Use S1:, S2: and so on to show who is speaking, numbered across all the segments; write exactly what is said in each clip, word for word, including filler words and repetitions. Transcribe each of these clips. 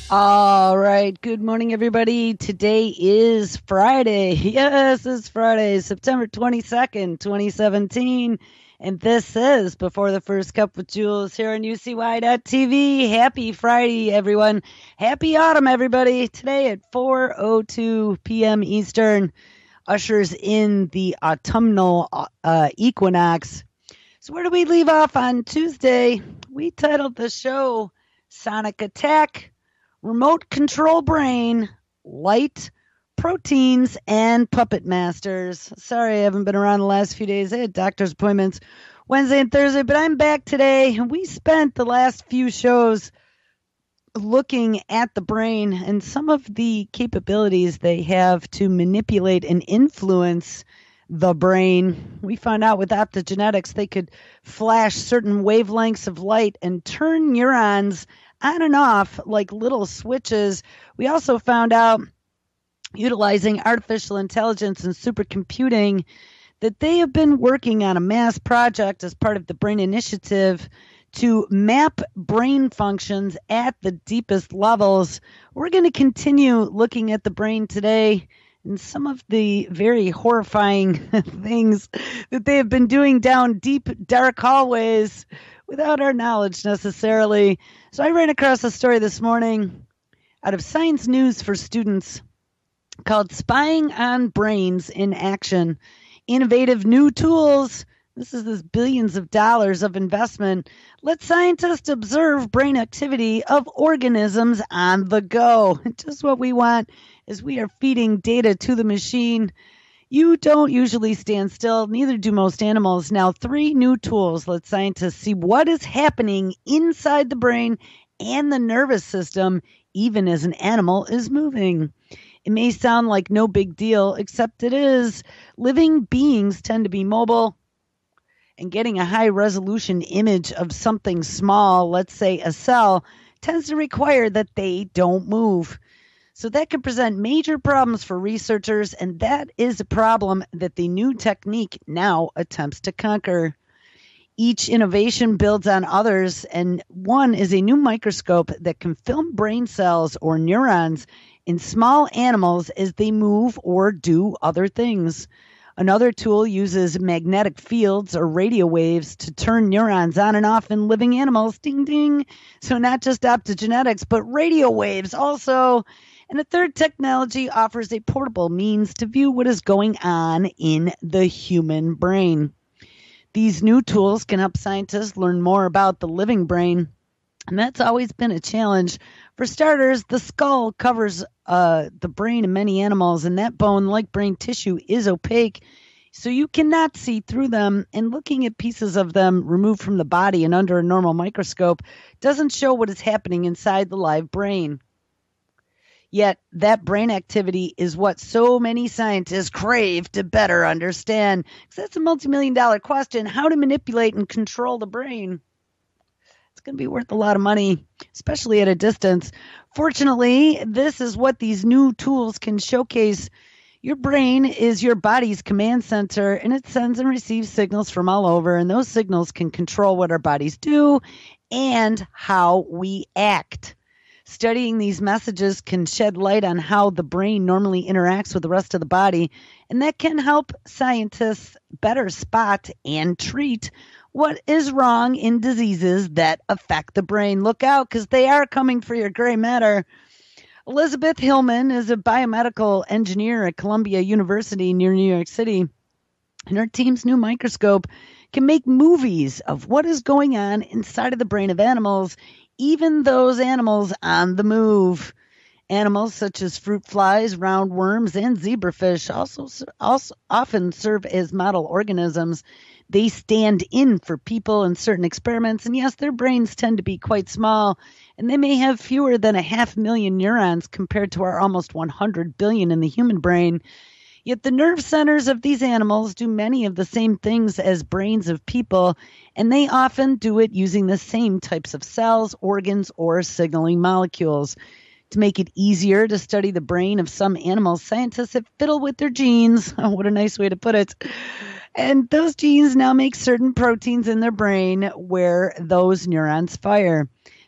S1: All right. Good morning, everybody. Today is Friday. Yes, it's Friday, September twenty-second, twenty seventeen. And this is Before the First Cup with Jules here on U C Y T V. Happy Friday, everyone. Happy autumn, everybody. Today at four oh two p.m. Eastern ushers in the autumnal uh, equinox. So, where do we leave off on Tuesday? We titled the show Sonic Attack, Remote Control Brain, Light, Proteins, and Puppet Masters. Sorry, I haven't been around the last few days. I had doctor's appointments Wednesday and Thursday, but I'm back today. We spent the last few shows looking at the brain and some of the capabilities they have to manipulate and influence the brain. We found out with optogenetics they could flash certain wavelengths of light and turn neurons on and off like little switches. We also found out, utilizing artificial intelligence and supercomputing, that they have been working on a mass project as part of the Brain Initiative to map brain functions at the deepest levels. We're going to continue looking at the brain today and some of the very horrifying things that they have been doing down deep, dark hallways without our knowledge necessarily. So I ran across a story this morning out of Science News for Students called Spying on Brains in Action, Innovative New Tools. This is this billions of dollars of investment. Let scientists observe brain activity of organisms on the go. Just what we want is we are feeding data to the machine. You don't usually stand still, neither do most animals. Now, three new tools let scientists see what is happening inside the brain and the nervous system, even as an animal is moving. It may sound like no big deal, except it is. Living beings tend to be mobile, and getting a high-resolution image of something small, let's say a cell, tends to require that they don't move. So that can present major problems for researchers, and that is a problem that the new technique now attempts to conquer. Each innovation builds on others, and one is a new microscope that can film brain cells or neurons in small animals as they move or do other things. Another tool uses magnetic fields or radio waves to turn neurons on and off in living animals. Ding, ding. So not just optogenetics, but radio waves also. And a third technology offers a portable means to view what is going on in the human brain. These new tools can help scientists learn more about the living brain, and that's always been a challenge. For starters, the skull covers uh, the brain in many animals, and that bone, like brain tissue, is opaque, so you cannot see through them, and looking at pieces of them removed from the body and under a normal microscope doesn't show what is happening inside the live brain. Yet that brain activity is what so many scientists crave to better understand. Because that's a multi-million dollar question, how to manipulate and control the brain. It's going to be worth a lot of money, especially at a distance. Fortunately, this is what these new tools can showcase. Your brain is your body's command center, and it sends and receives signals from all over, and those signals can control what our bodies do and how we act. Studying these messages can shed light on how the brain normally interacts with the rest of the body, and that can help scientists better spot and treat what is wrong in diseases that affect the brain. Look out, because they are coming for your gray matter. Elizabeth Hillman is a biomedical engineer at Columbia University near New York City, and her team's new microscope can make movies of what is going on inside of the brain of animals, even those animals on the move. Animals such as fruit flies, roundworms, and zebrafish also, also often serve as model organisms. They stand in for people in certain experiments, and yes, their brains tend to be quite small, and they may have fewer than a half million neurons compared to our almost one hundred billion in the human brain. Yet the nerve centers of these animals do many of the same things as brains of people, and they often do it using the same types of cells, organs, or signaling molecules. To make it easier to study the brain of some animals, scientists have fiddled with their genes. Oh, what a nice way to put it. And those genes now make certain proteins in their brain where those neurons fire.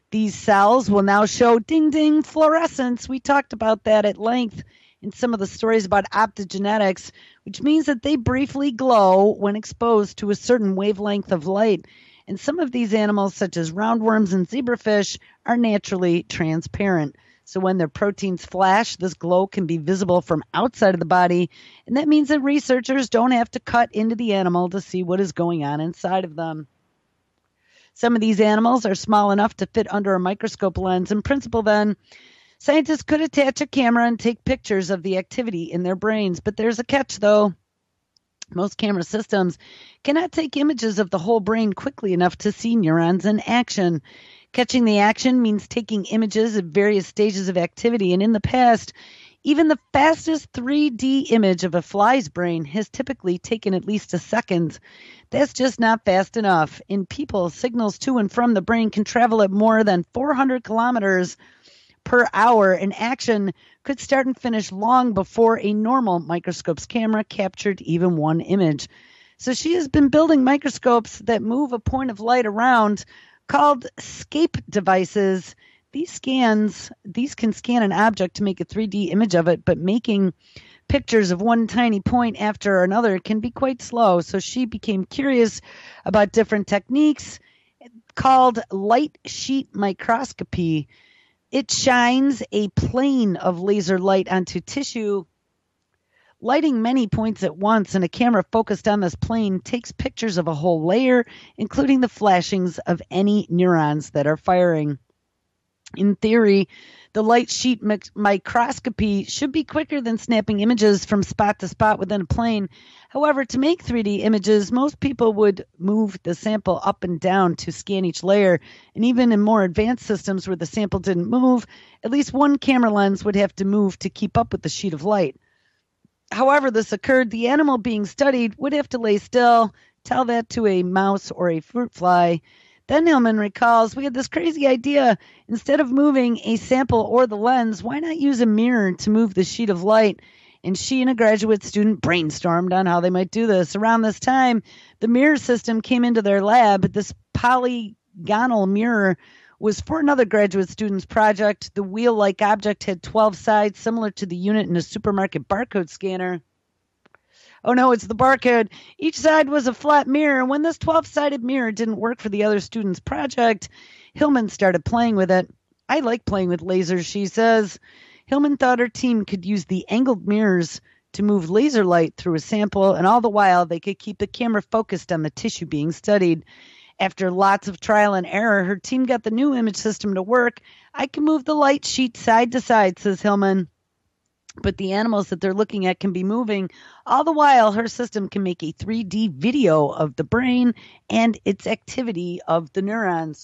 S1: These cells will now show ding ding fluorescence. We talked about that at length in some of the stories about optogenetics, which means that they briefly glow when exposed to a certain wavelength of light. And some of these animals, such as roundworms and zebrafish, are naturally transparent. So when their proteins flash, this glow can be visible from outside of the body, and that means that researchers don't have to cut into the animal to see what is going on inside of them. Some of these animals are small enough to fit under a microscope lens. In principle, then, scientists could attach a camera and take pictures of the activity in their brains. But there's a catch, though. Most camera systems cannot take images of the whole brain quickly enough to see neurons in action. Catching the action means taking images at various stages of activity, and in the past, even the fastest three D image of a fly's brain has typically taken at least a second. That's just not fast enough. In people, signals to and from the brain can travel at more than four hundred kilometers per hour, and action could start and finish long before a normal microscope's camera captured even one image. So she has been building microscopes that move a point of light around, called scape devices. These scans, these can scan an object to make a three D image of it, but making pictures of one tiny point after another can be quite slow. So she became curious about different techniques called light sheet microscopy. It shines a plane of laser light onto tissue, lighting many points at once, and a camera focused on this plane takes pictures of a whole layer, including the flashings of any neurons that are firing. In theory, the light sheet mic- microscopy should be quicker than snapping images from spot to spot within a plane. However, to make three D images, most people would move the sample up and down to scan each layer. And even in more advanced systems where the sample didn't move, at least one camera lens would have to move to keep up with the sheet of light. However this occurred, the animal being studied would have to lay still, tell that to a mouse or a fruit fly. Then Hillman recalls, we had this crazy idea. Instead of moving a sample or the lens, why not use a mirror to move the sheet of light? And she and a graduate student brainstormed on how they might do this. Around this time, the mirror system came into their lab. This polygonal mirror was for another graduate student's project. The wheel-like object had twelve sides, similar to the unit in a supermarket barcode scanner. Oh no, it's the barcode. Each side was a flat mirror. When this twelve-sided mirror didn't work for the other student's project, Hillman started playing with it. I like playing with lasers, she says. Hillman thought her team could use the angled mirrors to move laser light through a sample, and all the while they could keep the camera focused on the tissue being studied. After lots of trial and error, her team got the new image system to work. I can move the light sheet side to side, says Hillman. But the animals that they're looking at can be moving. All the while, her system can make a three D video of the brain and its activity of the neurons.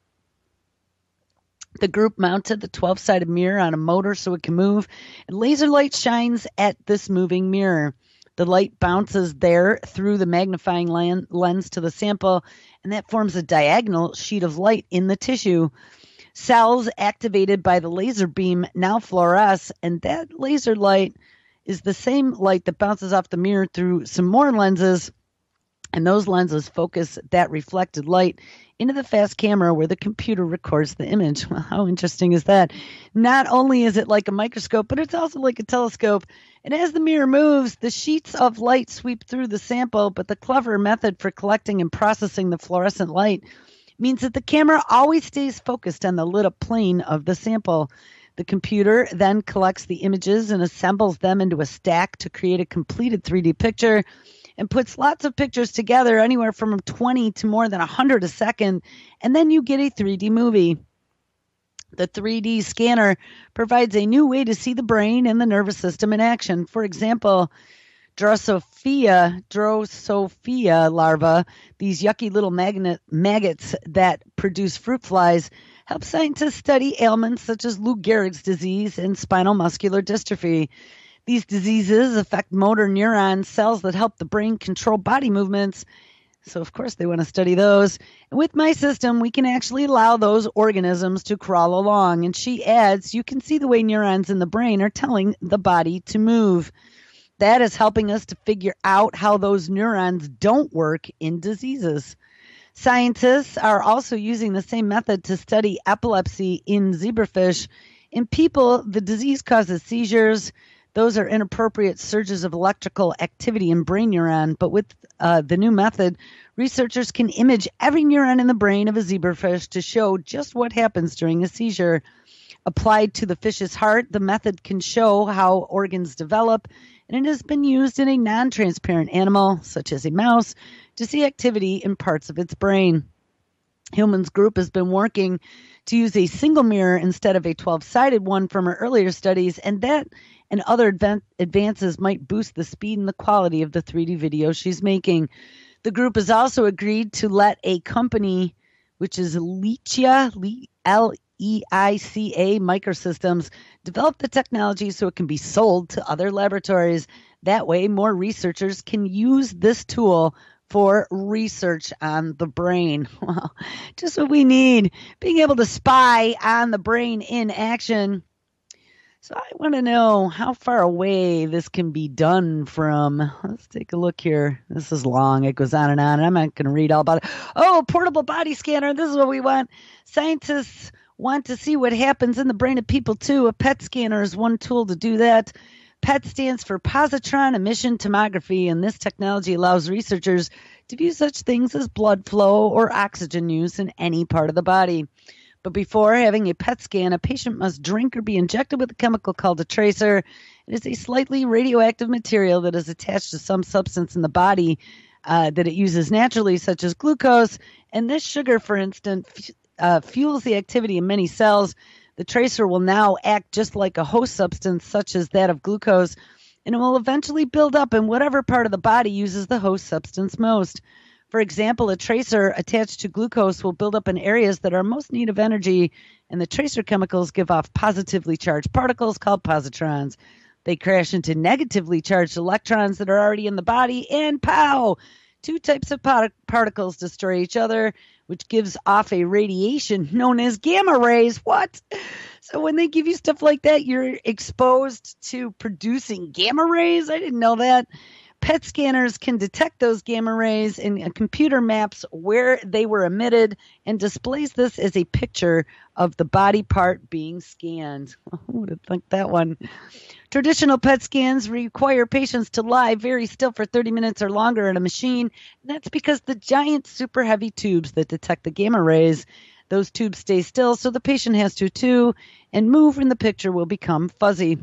S1: The group mounted the twelve-sided mirror on a motor so it can move, and laser light shines at this moving mirror. The light bounces there through the magnifying lens to the sample, and that forms a diagonal sheet of light in the tissue. Cells activated by the laser beam now fluoresce, and that laser light is the same light that bounces off the mirror through some more lenses, and those lenses focus that reflected light into the fast camera where the computer records the image. Well, how interesting is that? Not only is it like a microscope, but it's also like a telescope. And as the mirror moves, the sheets of light sweep through the sample, but the clever method for collecting and processing the fluorescent light means that the camera always stays focused on the lit up plane of the sample. The computer then collects the images and assembles them into a stack to create a completed three D picture, and puts lots of pictures together, anywhere from twenty to more than one hundred a second, and then you get a three D movie. The three D scanner provides a new way to see the brain and the nervous system in action. For example, Drosophila, Drosophila larvae, these yucky little magnet, maggots that produce fruit flies, help scientists study ailments such as Lou Gehrig's disease and spinal muscular dystrophy. These diseases affect motor neuron cells that help the brain control body movements. So, of course, they want to study those. And with my system, we can actually allow those organisms to crawl along. And she adds, you can see the way neurons in the brain are telling the body to move. That is helping us to figure out how those neurons don't work in diseases. Scientists are also using the same method to study epilepsy in zebrafish. In people, the disease causes seizures. Those are inappropriate surges of electrical activity in brain neuron. But with uh, the new method, researchers can image every neuron in the brain of a zebrafish to show just what happens during a seizure. Applied to the fish's heart, the method can show how organs develop, and it has been used in a non-transparent animal, such as a mouse, to see activity in parts of its brain. Hillman's group has been working to use a single mirror instead of a twelve-sided one from her earlier studies, and that and other advan- advances might boost the speed and the quality of the three D video she's making. The group has also agreed to let a company, which is Leica, L E I C A Microsystems, develop the technology so it can be sold to other laboratories. That way, more researchers can use this tool for research on the brain. Well, just what we need, being able to spy on the brain in action. So I want to know how far away this can be done from. Let's take a look here. This is long. It goes on and on, and I'm not going to read all about it. Oh, portable body scanner. This is what we want. Scientists want to see what happens in the brain of people, too. A P E T scanner is one tool to do that. P E T stands for positron emission tomography, and this technology allows researchers to view such things as blood flow or oxygen use in any part of the body. But before having a P E T scan, a patient must drink or be injected with a chemical called a tracer. It is a slightly radioactive material that is attached to some substance in the body uh, that it uses naturally, such as glucose. And this sugar, for instance, f- uh, fuels the activity in many cells. The tracer will now act just like a host substance, such as that of glucose, and it will eventually build up in whatever part of the body uses the host substance most. For example, a tracer attached to glucose will build up in areas that are most in need of energy, and the tracer chemicals give off positively charged particles called positrons. They crash into negatively charged electrons that are already in the body, and pow! Two types of part- particles destroy each other, which gives off a radiation known as gamma rays. What? So when they give you stuff like that, you're exposed to producing gamma rays? I didn't know that. P E T scanners can detect those gamma rays, and a computer maps where they were emitted and displays this as a picture of the body part being scanned. Who would have thought that one? Traditional P E T scans require patients to lie very still for thirty minutes or longer in a machine, and that's because the giant super heavy tubes that detect the gamma rays, those tubes stay still, so the patient has to too, and move and the picture will become fuzzy.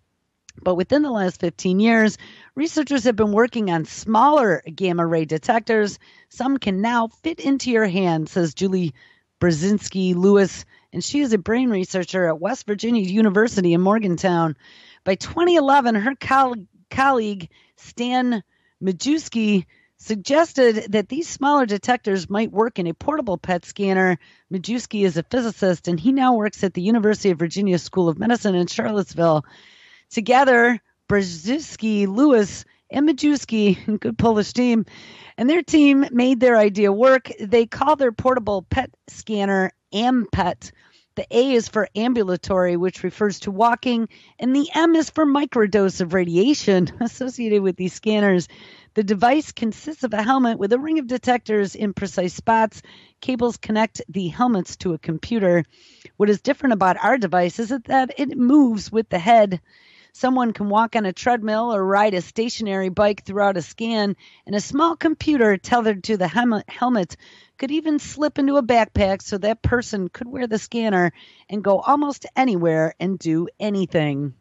S1: But within the last fifteen years, researchers have been working on smaller gamma ray detectors. Some can now fit into your hand, says Julie Brzezinski Lewis, and she is a brain researcher at West Virginia University in Morgantown. By twenty eleven, her coll- colleague Stan Majewski suggested that these smaller detectors might work in a portable P E T scanner. Majewski is a physicist, and he now works at the University of Virginia School of Medicine in Charlottesville. Together, Brzezinski, Lewis, and Majewski, good Polish team, and their team made their idea work. They call their portable P E T scanner AMPET. The A is for ambulatory, which refers to walking, and the M is for microdose of radiation associated with these scanners. The device consists of a helmet with a ring of detectors in precise spots. Cables connect the helmets to a computer. What is different about our device is that it moves with the head. Someone can walk on a treadmill or ride a stationary bike throughout a scan, and a small computer tethered to the hem- helmet could even slip into a backpack so that person could wear the scanner and go almost anywhere and do anything.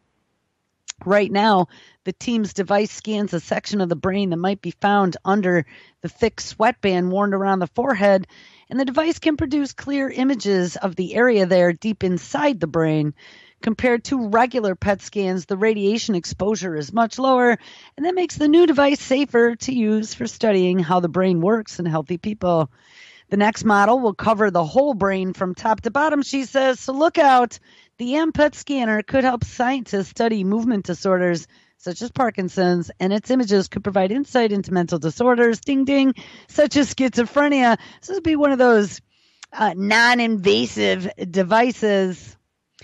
S1: Right now, the team's device scans a section of the brain that might be found under the thick sweatband worn around the forehead, and the device can produce clear images of the area there deep inside the brain. Compared to regular P E T scans, the radiation exposure is much lower, and that makes the new device safer to use for studying how the brain works in healthy people. The next model will cover the whole brain from top to bottom, she says, so look out. The AMPET scanner could help scientists study movement disorders such as Parkinson's, and its images could provide insight into mental disorders, ding ding, such as schizophrenia. So this would be one of those uh, non-invasive devices.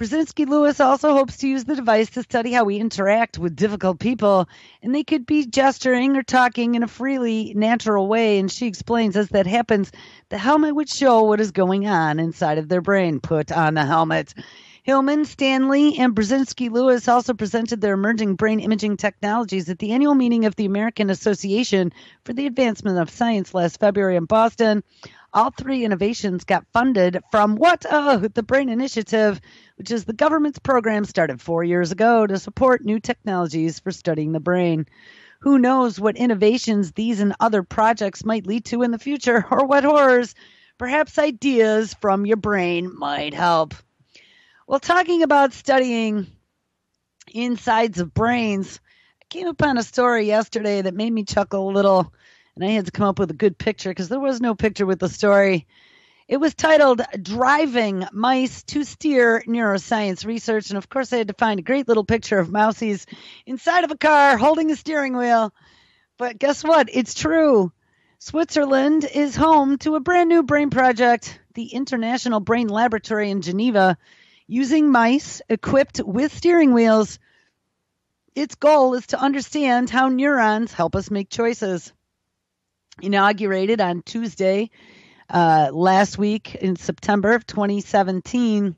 S1: Brzezinski Lewis also hopes to use the device to study how we interact with difficult people, and they could be gesturing or talking in a freely natural way. And she explains, as that happens, the helmet would show what is going on inside of their brain. Put on the helmet. Hillman, Stanley, and Brzezinski Lewis also presented their emerging brain imaging technologies at the annual meeting of the American Association for the Advancement of Science last February in Boston. All three innovations got funded from what? Oh, the Brain Initiative, which is the government's program started four years ago to support new technologies for studying the brain. Who knows what innovations these and other projects might lead to in the future, or what horrors? Perhaps ideas from your brain might help. Well, talking about studying insides of brains, I came upon a story yesterday that made me chuckle a little. And I had to come up with a good picture because there was no picture with the story. It was titled Driving Mice to Steer Neuroscience Research. And of course, I had to find a great little picture of mousies inside of a car holding a steering wheel. But guess what? It's true. Switzerland is home to a brand new brain project, the International Brain Laboratory in Geneva, using mice equipped with steering wheels. Its goal is to understand how neurons help us make choices. Inaugurated on Tuesday uh, last week in September of twenty seventeen,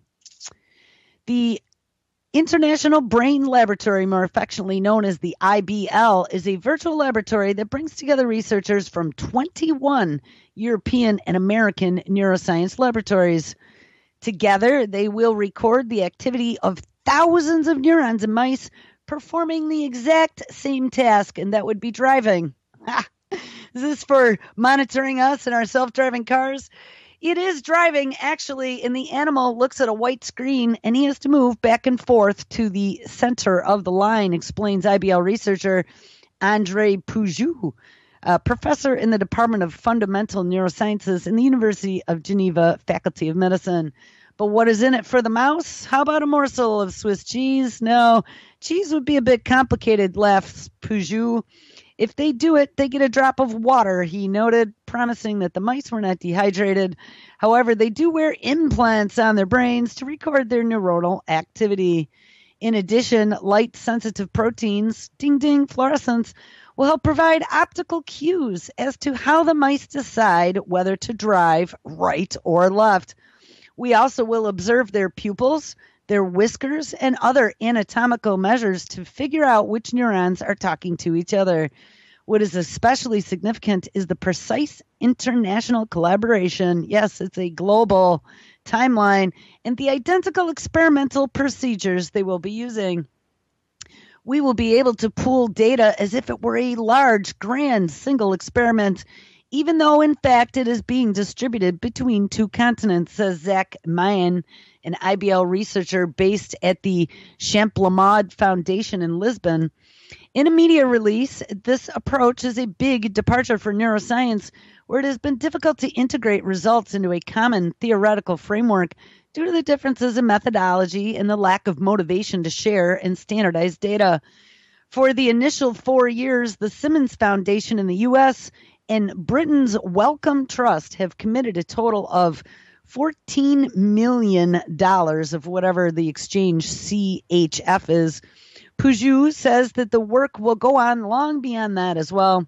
S1: the International Brain Laboratory, more affectionately known as the I B L, is a virtual laboratory that brings together researchers from twenty-one European and American neuroscience laboratories. Together, they will record the activity of thousands of neurons in mice performing the exact same task, and that would be driving. Is this for monitoring us in our self-driving cars? It is driving, actually, and the animal looks at a white screen, and he has to move back and forth to the center of the line, explains I B L researcher Andre Pujou, a professor in the Department of Fundamental Neurosciences in the University of Geneva Faculty of Medicine. But what is in it for the mouse? How about a morsel of Swiss cheese? No, cheese would be a bit complicated, laughs Pujou. If they do it, they get a drop of water, he noted, promising that the mice were not dehydrated. However, they do wear implants on their brains to record their neuronal activity. In addition, light-sensitive proteins, ding-ding fluorescence, will help provide optical cues as to how the mice decide whether to drive right or left. We also will observe their pupils, their whiskers, and other anatomical measures to figure out which neurons are talking to each other. What is especially significant is the precise international collaboration. Yes, it's a global timeline, and the identical experimental procedures they will be using. We will be able to pool data as if it were a large, grand, single experiment, even though, in fact, it is being distributed between two continents, says Zach Mayen, an I B L researcher based at the Champlamaude Foundation in Lisbon. In a media release, this approach is a big departure for neuroscience, where it has been difficult to integrate results into a common theoretical framework due to the differences in methodology and the lack of motivation to share and standardize data. For the initial four years, the Simmons Foundation in the U S and Britain's Wellcome Trust have committed a total of fourteen million dollars of whatever the exchange C H F is. Pujou says that the work will go on long beyond that as well.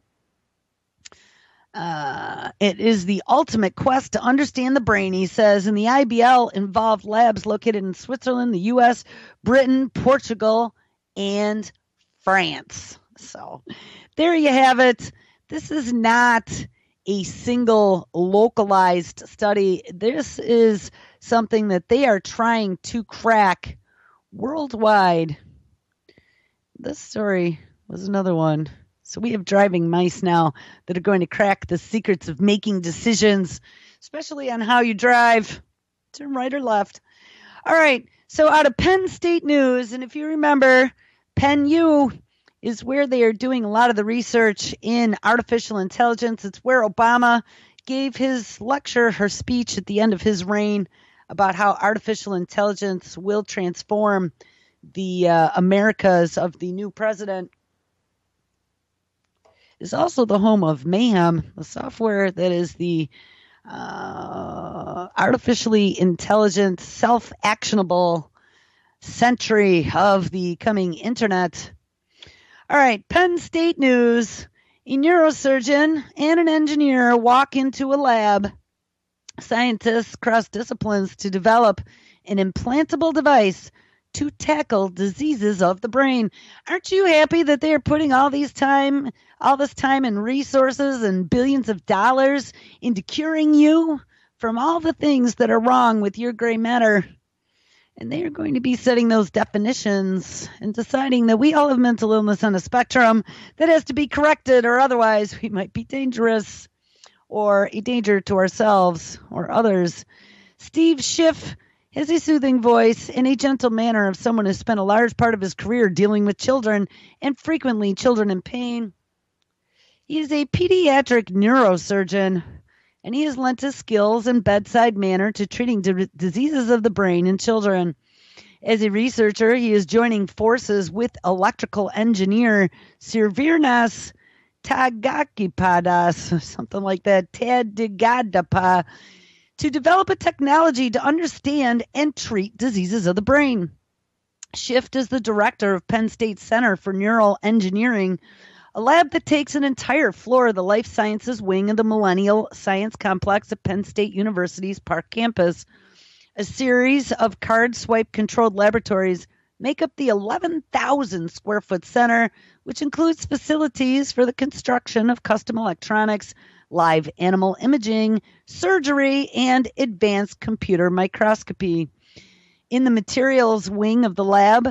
S1: Uh, it is the ultimate quest to understand the brain, he says, and the I B L involved labs located in Switzerland, the U S, Britain, Portugal, and France. So there you have it. This is not a single localized study. This is something that they are trying to crack worldwide. This story was another one. So we have driving mice now that are going to crack the secrets of making decisions, especially on how you drive, turn right or left. All right, so out of Penn State News, and if you remember, Penn U is where they are doing a lot of the research in artificial intelligence. It's where Obama gave his lecture, her speech at the end of his reign about how artificial intelligence will transform the uh, Americas of the new president. Is also the home of Mayhem, the software that is the uh, artificially intelligent, self-actionable century of the coming internet. All right, Penn State news. A neurosurgeon and an engineer walk into a lab. Scientists cross disciplines to develop an implantable device to tackle diseases of the brain. Aren't you happy that they are putting all these time, all this time and resources and billions of dollars into curing you from all the things that are wrong with your gray matter? And they are going to be setting those definitions and deciding that we all have mental illness on a spectrum that has to be corrected, or otherwise we might be dangerous or a danger to ourselves or others. Steve Schiff has a soothing voice and a gentle manner of someone who spent a large part of his career dealing with children, and frequently children in pain. He is a pediatric neurosurgeon, and he has lent his skills and bedside manner to treating d- diseases of the brain in children. As a researcher, he is joining forces with electrical engineer Sirvirnas Tagakipadas, something like that, Tadigadapa, to develop a technology to understand and treat diseases of the brain. Schiff is the director of Penn State Center for Neural Engineering, a lab that takes an entire floor of the life sciences wing of the Millennial Science Complex at Penn State University's Park campus. A series of card swipe controlled laboratories make up the eleven thousand square foot center, which includes facilities for the construction of custom electronics, live animal imaging, surgery, and advanced computer microscopy. In the materials wing of the lab,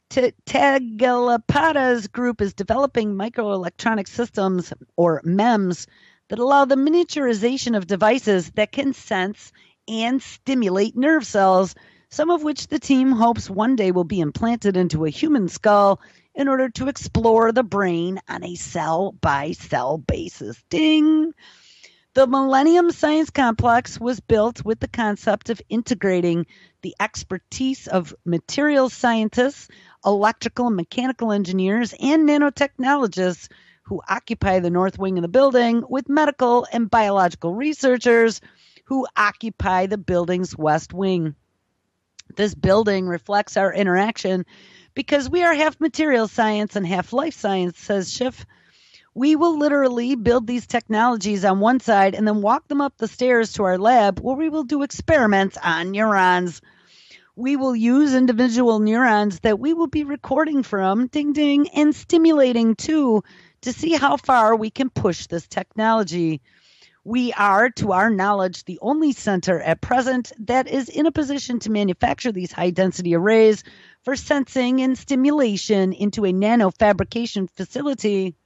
S1: Tagalapada's group is developing microelectronic systems, or M E M S, that allow the miniaturization of devices that can sense and stimulate nerve cells, some of which the team hopes one day will be implanted into a human skull in order to explore the brain on a cell-by-cell basis. Ding! The Millennium Science Complex was built with the concept of integrating the expertise of materials scientists, electrical and mechanical engineers, and nanotechnologists who occupy the north wing of the building with medical and biological researchers who occupy the building's west wing. This building reflects our interaction because we are half material science and half life science, says Schiff. We will literally build these technologies on one side and then walk them up the stairs to our lab where we will do experiments on neurons. We will use individual neurons that we will be recording from, ding ding, and stimulating too, to see how far we can push this technology. We are, to our knowledge, the only center at present that is in a position to manufacture these high-density arrays for sensing and stimulation into a nanofabrication facility,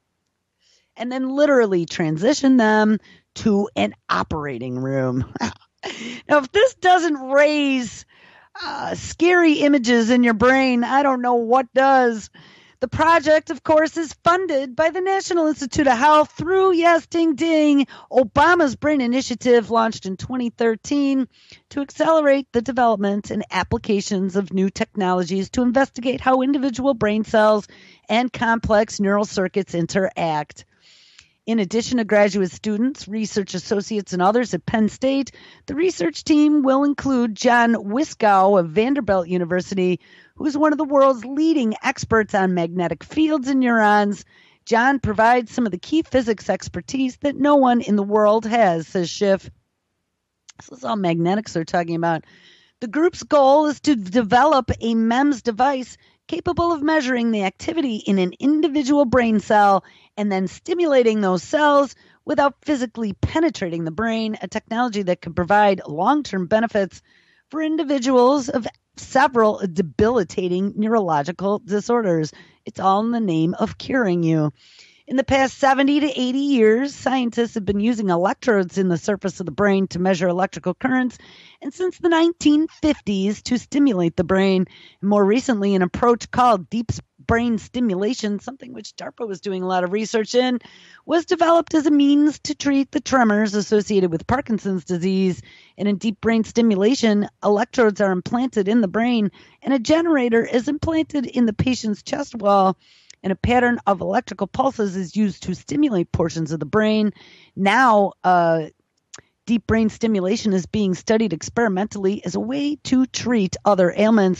S1: and then literally transition them to an operating room. Now, if this doesn't raise uh, scary images in your brain, I don't know what does. The project, of course, is funded by the National Institute of Health through, yes, ding, ding, Obama's Brain Initiative, launched in twenty thirteen to accelerate the development and applications of new technologies to investigate how individual brain cells and complex neural circuits interact. In addition to graduate students, research associates, and others at Penn State, the research team will include John Wiskow of Vanderbilt University, who is one of the world's leading experts on magnetic fields and neurons. John provides some of the key physics expertise that no one in the world has, says Schiff. This is all magnetics they're talking about. The group's goal is to develop a M E M S device capable of measuring the activity in an individual brain cell and then stimulating those cells without physically penetrating the brain, a technology that could provide long-term benefits for individuals of several debilitating neurological disorders. It's all in the name of curing you. In the past seventy to eighty years, scientists have been using electrodes in the surface of the brain to measure electrical currents, and since the nineteen fifties to stimulate the brain. And more recently, an approach called deep brain stimulation, something which DARPA was doing a lot of research in, was developed as a means to treat the tremors associated with Parkinson's disease. And in deep brain stimulation, electrodes are implanted in the brain, and a generator is implanted in the patient's chest wall, and a pattern of electrical pulses is used to stimulate portions of the brain. Now, uh, deep brain stimulation is being studied experimentally as a way to treat other ailments.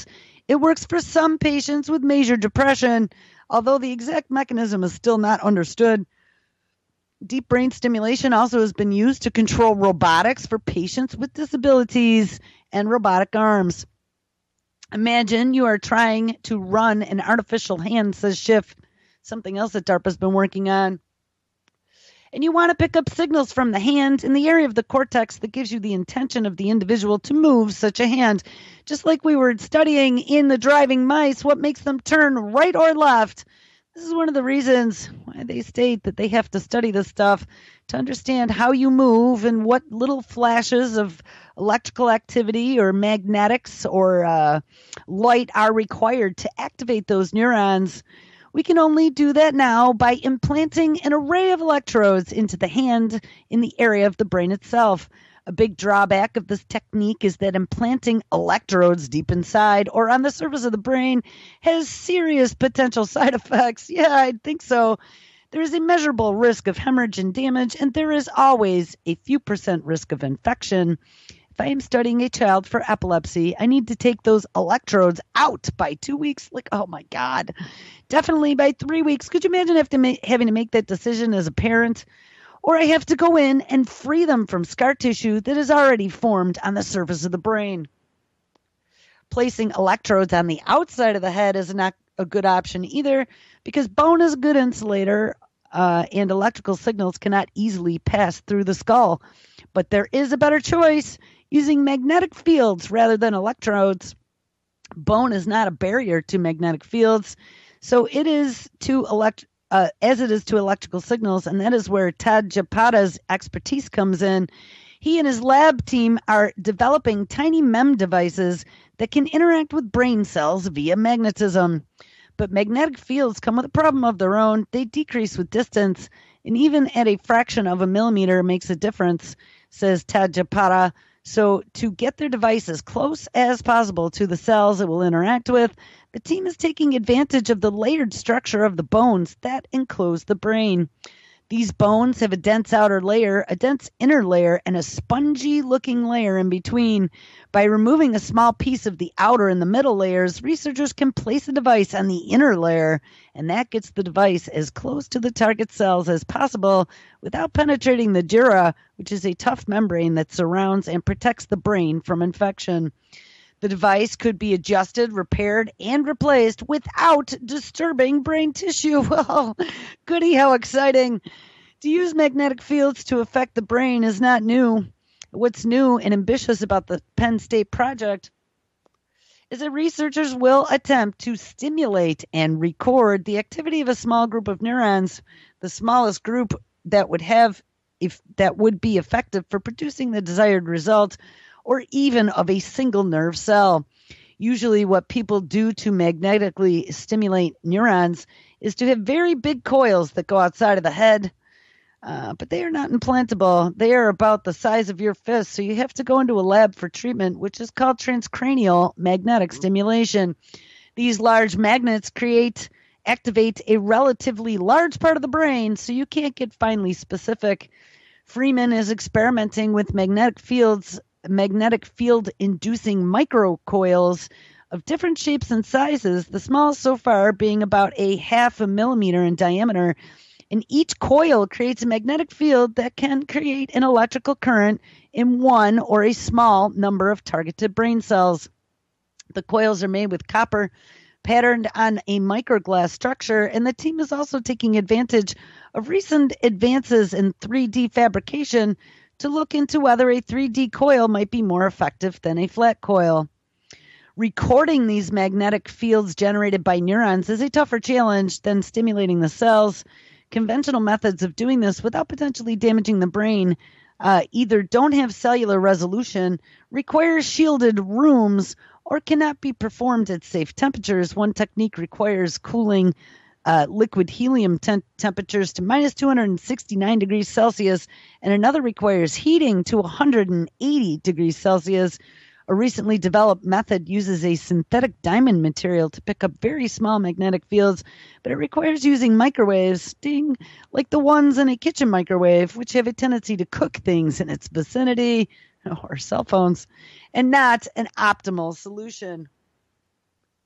S1: It works for some patients with major depression, although the exact mechanism is still not understood. Deep brain stimulation also has been used to control robotics for patients with disabilities and robotic arms. Imagine you are trying to run an artificial hand, says Schiff, something else that DARPA's been working on. And you want to pick up signals from the hand in the area of the cortex that gives you the intention of the individual to move such a hand. Just like we were studying in the driving mice, what makes them turn right or left. This is one of the reasons why they state that they have to study this stuff to understand how you move and what little flashes of electrical activity or magnetics or uh, light are required to activate those neurons. We can only do that now by implanting an array of electrodes into the hand in the area of the brain itself. A big drawback of this technique is that implanting electrodes deep inside or on the surface of the brain has serious potential side effects. Yeah, I think so. There is a measurable risk of hemorrhage and damage, and there is always a few percent risk of infection. If I am studying a child for epilepsy, I need to take those electrodes out by two weeks. Like, oh my God, definitely by three weeks. Could you imagine have to ma- having to make that decision as a parent? Or I have to go in and free them from scar tissue that is already formed on the surface of the brain. Placing electrodes on the outside of the head is not a good option either, because bone is a good insulator uh, and electrical signals cannot easily pass through the skull. But there is a better choice, using magnetic fields rather than electrodes. Bone is not a barrier to magnetic fields, so it is to elect. Uh, as it is to electrical signals, and that is where Tad Japada's expertise comes in. He and his lab team are developing tiny M E M devices that can interact with brain cells via magnetism. But magnetic fields come with a problem of their own. They decrease with distance, and even at a fraction of a millimeter makes a difference, says Tad Japada. So to get their device as close as possible to the cells it will interact with, the team is taking advantage of the layered structure of the bones that enclose the brain. These bones have a dense outer layer, a dense inner layer, and a spongy-looking layer in between. By removing a small piece of the outer and the middle layers, researchers can place a device on the inner layer, and that gets the device as close to the target cells as possible without penetrating the dura, which is a tough membrane that surrounds and protects the brain from infection. The device could be adjusted, repaired, and replaced without disturbing brain tissue. Well, goody, how exciting. To use magnetic fields to affect the brain is not new. What's new and ambitious about the Penn State project is that researchers will attempt to stimulate and record the activity of a small group of neurons, the smallest group that would have if that would be effective for producing the desired result, or even of a single nerve cell. Usually what people do to magnetically stimulate neurons is to have very big coils that go outside of the head, uh, but they are not implantable. They are about the size of your fist, so you have to go into a lab for treatment, which is called transcranial magnetic stimulation. These large magnets create, activate a relatively large part of the brain, so you can't get finely specific. Freeman is experimenting with magnetic fields magnetic field inducing microcoils of different shapes and sizes, the smallest so far being about a half a millimeter in diameter. And each coil creates a magnetic field that can create an electrical current in one or a small number of targeted brain cells. The coils are made with copper patterned on a microglass structure, and the team is also taking advantage of recent advances in three D fabrication to look into whether a three D coil might be more effective than a flat coil. Recording these magnetic fields generated by neurons is a tougher challenge than stimulating the cells. Conventional methods of doing this without potentially damaging the brain uh, either don't have cellular resolution, require shielded rooms, or cannot be performed at safe temperatures. One technique requires cooling Uh, liquid helium temp- temperatures to minus two hundred sixty-nine degrees Celsius, and another requires heating to one hundred eighty degrees Celsius. A recently developed method uses a synthetic diamond material to pick up very small magnetic fields, but it requires using microwaves, ding, like the ones in a kitchen microwave, which have a tendency to cook things in its vicinity, or cell phones, and not an optimal solution.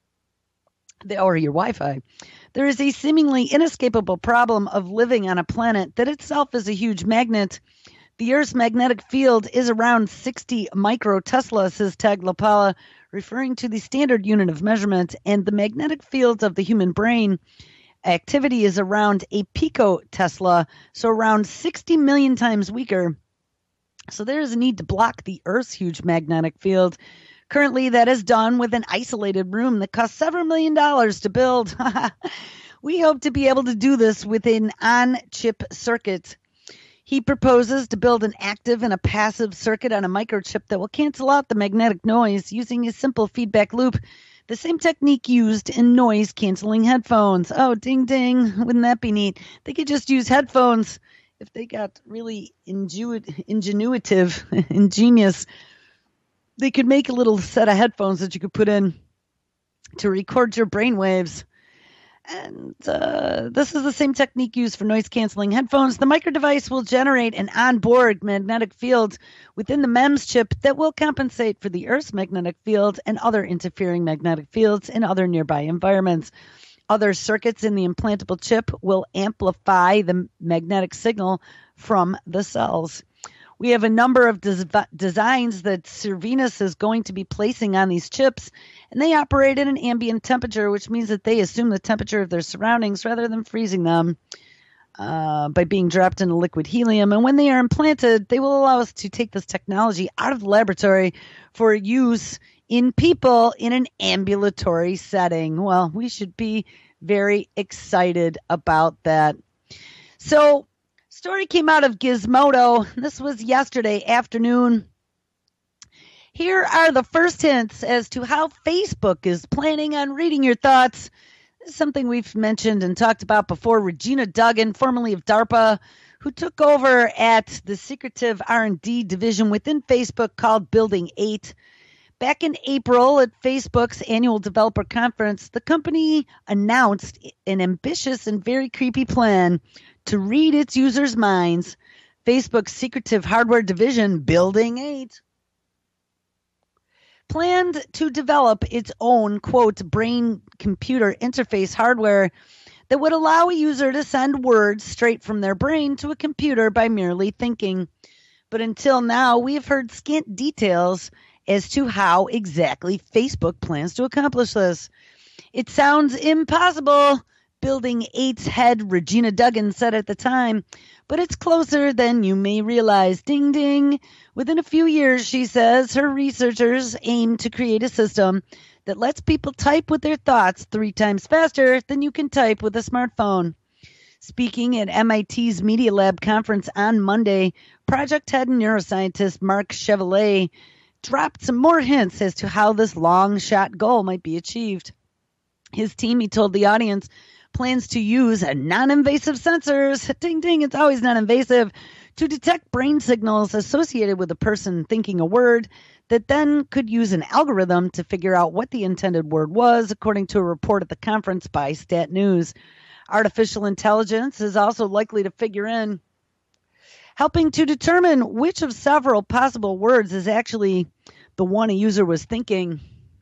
S1: or your Wi-Fi. There is a seemingly inescapable problem of living on a planet that itself is a huge magnet. The Earth's magnetic field is around sixty microtesla, says Taglapala, referring to the standard unit of measurement, and the magnetic field of the human brain activity is around a picotesla, so around sixty million times weaker. So there is a need to block the Earth's huge magnetic field. Currently, that is done with an isolated room that costs several million dollars to build. We hope to be able to do this with an on-chip circuit. He proposes to build an active and a passive circuit on a microchip that will cancel out the magnetic noise using a simple feedback loop, the same technique used in noise-canceling headphones. Oh, ding, ding. Wouldn't that be neat? They could just use headphones if they got really ingenu- ingenuitive, ingenious. They could make a little set of headphones that you could put in to record your brainwaves. And uh, this is the same technique used for noise-canceling headphones. The micro device will generate an onboard magnetic field within the MEMS chip that will compensate for the Earth's magnetic field and other interfering magnetic fields in other nearby environments. Other circuits in the implantable chip will amplify the magnetic signal from the cells. We have a number of des- designs that Cervenus is going to be placing on these chips, and they operate at an ambient temperature, which means that they assume the temperature of their surroundings rather than freezing them uh, by being dropped into liquid helium. And when they are implanted, they will allow us to take this technology out of the laboratory for use in people in an ambulatory setting. Well, we should be very excited about that. So, story came out of Gizmodo. This was yesterday afternoon. Here are the first hints as to how Facebook is planning on reading your thoughts. This is something we've mentioned and talked about before. Regina Duggan, formerly of DARPA, who took over at the secretive R and D division within Facebook called Building eight. Back in April at Facebook's annual developer conference, the company announced an ambitious and very creepy plan to read its users' minds. Facebook's secretive hardware division, Building eight, planned to develop its own, quote, brain-computer interface hardware that would allow a user to send words straight from their brain to a computer by merely thinking. But until now, we have heard scant details as to how exactly Facebook plans to accomplish this. It sounds impossible, Building eight's head Regina Duggan said at the time, but it's closer than you may realize. Ding, ding. Within a few years, she says, her researchers aim to create a system that lets people type with their thoughts three times faster than you can type with a smartphone. Speaking at M I T's Media Lab conference on Monday, project head and neuroscientist Mark Chevalier dropped some more hints as to how this long-shot goal might be achieved. His team, he told the audience, plans to use non-invasive sensors, ding ding, it's always non-invasive, to detect brain signals associated with a person thinking a word that then could use an algorithm to figure out what the intended word was, according to a report at the conference by Stat News. Artificial intelligence is also likely to figure in, helping to determine which of several possible words is actually the one a user was thinking.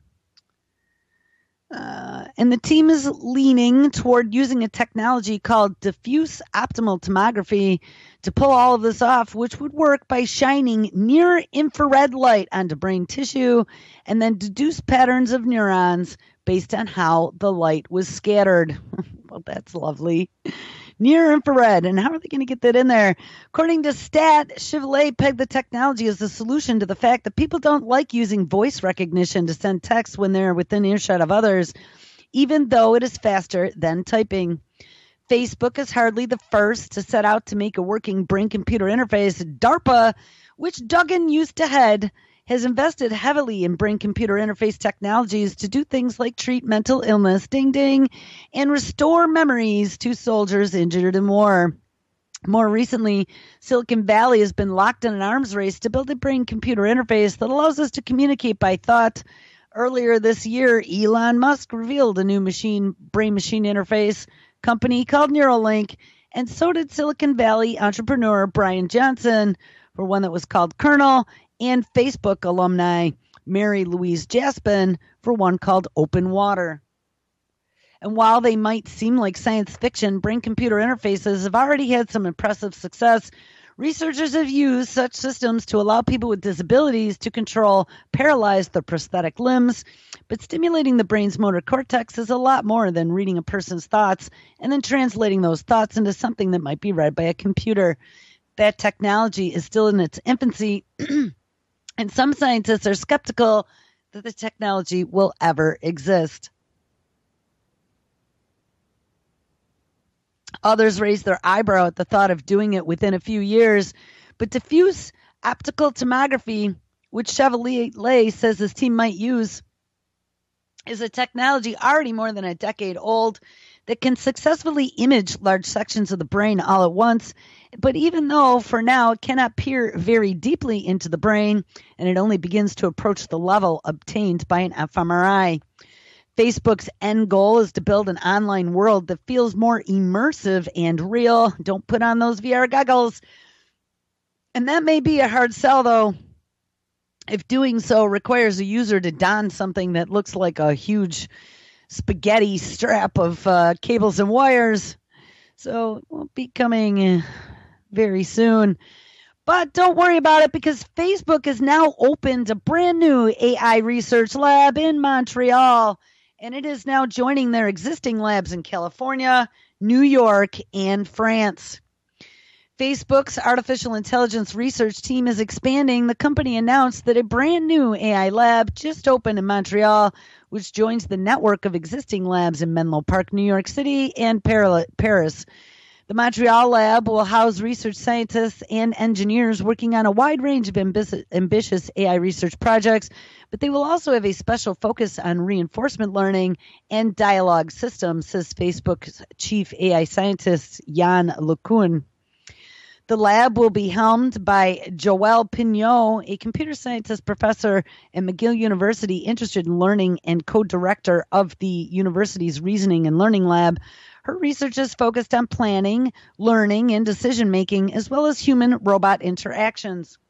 S1: Uh, and the team is leaning toward using a technology called diffuse optical tomography to pull all of this off, which would work by shining near-infrared light onto brain tissue and then deduce patterns of neurons based on how the light was scattered. Well, that's lovely. Near infrared, and how are they going to get that in there? According to Stat, Chevalier pegged the technology as a solution to the fact that people don't like using voice recognition to send text when they're within earshot of others, even though it is faster than typing. Facebook is hardly the first to set out to make a working brain-computer interface. DARPA, which Duggan used to head, has invested heavily in brain-computer interface technologies to do things like treat mental illness, ding ding, and restore memories to soldiers injured in war. More recently, Silicon Valley has been locked in an arms race to build a brain-computer interface that allows us to communicate by thought. Earlier this year, Elon Musk revealed a new machine brain-machine interface company called Neuralink, and so did Silicon Valley entrepreneur Brian Johnson for one that was called Kernel, and Facebook alumni Mary Louise Jaspin for one called Open Water. And while they might seem like science fiction, brain-computer interfaces have already had some impressive success. Researchers have used such systems to allow people with disabilities to control paralyzed or prosthetic limbs. But stimulating the brain's motor cortex is a lot more than reading a person's thoughts and then translating those thoughts into something that might be read by a computer. That technology is still in its infancy, and some scientists are skeptical that the technology will ever exist. Others raise their eyebrow at the thought of doing it within a few years, but diffuse optical tomography, which Chevalier says his team might use, is a technology already more than a decade old that can successfully image large sections of the brain all at once. But even though for now it cannot peer very deeply into the brain, and it only begins to approach the level obtained by an f M R I. Facebook's end goal is to build an online world that feels more immersive and real. Don't put on those V R goggles. And that may be a hard sell, though, if doing so requires a user to don something that looks like a huge spaghetti strap of uh, cables and wires. So it won't be coming very soon. But don't worry about it, because Facebook has now opened a brand new A I research lab in Montreal. And it is now joining their existing labs in California, New York, and France. Facebook's artificial intelligence research team is expanding. The company announced that a brand new A I lab just opened in Montreal, which joins the network of existing labs in Menlo Park, New York City, and Paris. The Montreal lab will house research scientists and engineers working on a wide range of ambis- ambitious A I research projects, but they will also have a special focus on reinforcement learning and dialogue systems, says Facebook's chief A I scientist, Yann LeCun. The lab will be helmed by Joël Pignot, a computer scientist professor at McGill University interested in learning and co-director of the university's Reasoning and Learning Lab. Her research is focused on planning, learning, and decision-making, as well as human-robot interactions.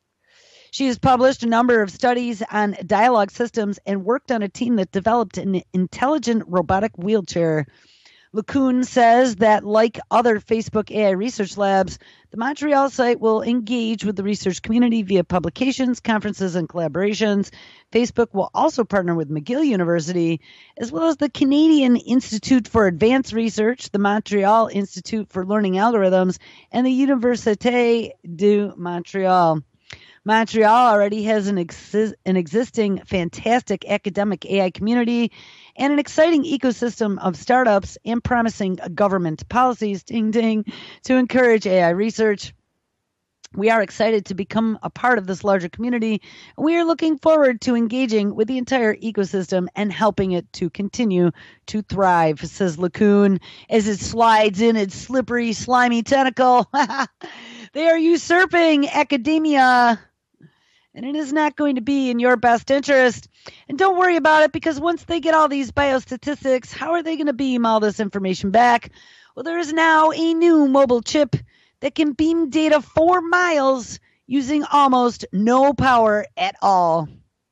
S1: She has published a number of studies on dialogue systems and worked on a team that developed an intelligent robotic wheelchair. LeCun says that, like other Facebook A I research labs, the Montreal site will engage with the research community via publications, conferences, and collaborations. Facebook will also partner with McGill University, as well as the Canadian Institute for Advanced Research, the Montreal Institute for Learning Algorithms, and the Université de Montréal. Montreal already has an, exi- an existing fantastic academic A I community and an exciting ecosystem of startups and promising government policies, ding ding, to encourage A I research. We are excited to become a part of this larger community, and we are looking forward to engaging with the entire ecosystem and helping it to continue to thrive, says LeCun, as it slides in its slippery, slimy tentacle. They are usurping academia, and it is not going to be in your best interest. And don't worry about it, because once they get all these biostatistics, how are they going to beam all this information back? Well, there is now a new mobile chip that can beam data four miles using almost no power at all.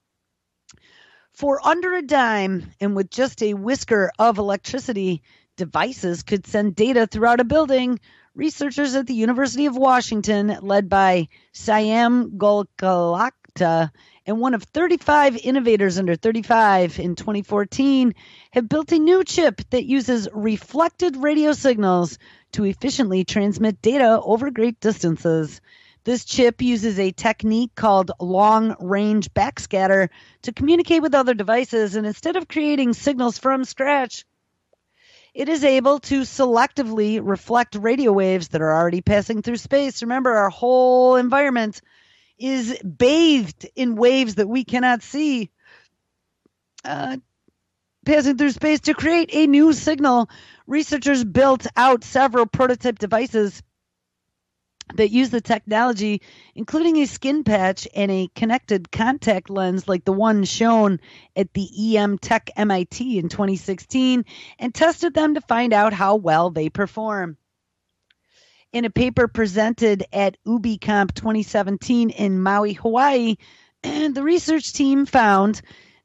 S1: For under a dime and with just a whisker of electricity, devices could send data throughout a building. Researchers at the University of Washington, led by Siam Golkalakta, and one of thirty-five innovators under thirty-five in twenty fourteen, have built a new chip that uses reflected radio signals to efficiently transmit data over great distances. This chip uses a technique called long-range backscatter to communicate with other devices, and instead of creating signals from scratch, it is able to selectively reflect radio waves that are already passing through space. Remember, our whole environment is bathed in waves that we cannot see, uh, passing through space. To create a new signal, researchers built out several prototype devices that use the technology, including a skin patch and a connected contact lens like the one shown at the E M Tech M I T in twenty sixteen, and tested them to find out how well they perform. In a paper presented at UbiComp twenty seventeen in Maui, Hawaii, the research team found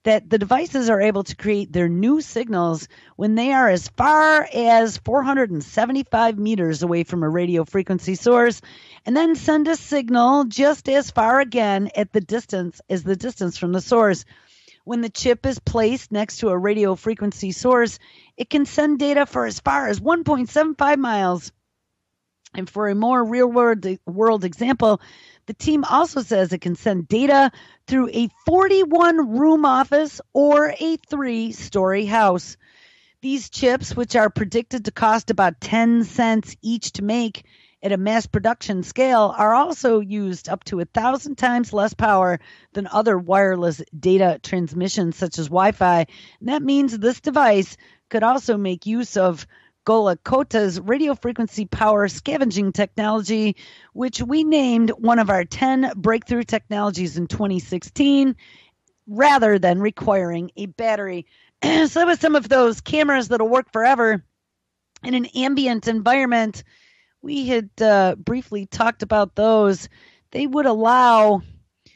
S1: that the devices are able to create their new signals when they are as far as four hundred seventy-five meters away from a radio frequency source, and then send a signal just as far again at the distance as the distance from the source. When the chip is placed next to a radio frequency source, it can send data for as far as one point seven five miles. And for a more real-world world example, the team also says it can send data through a forty-one room office or a three-story house. These chips, which are predicted to cost about ten cents each to make at a mass production scale, are also used up to a thousand times less power than other wireless data transmissions such as Wi-Fi. And that means this device could also make use of Golakota's radio frequency power scavenging technology, which we named one of our ten breakthrough technologies in twenty sixteen, rather than requiring a battery. Some of some of those cameras that'll work forever in an ambient environment, we had uh, briefly talked about those. They would allow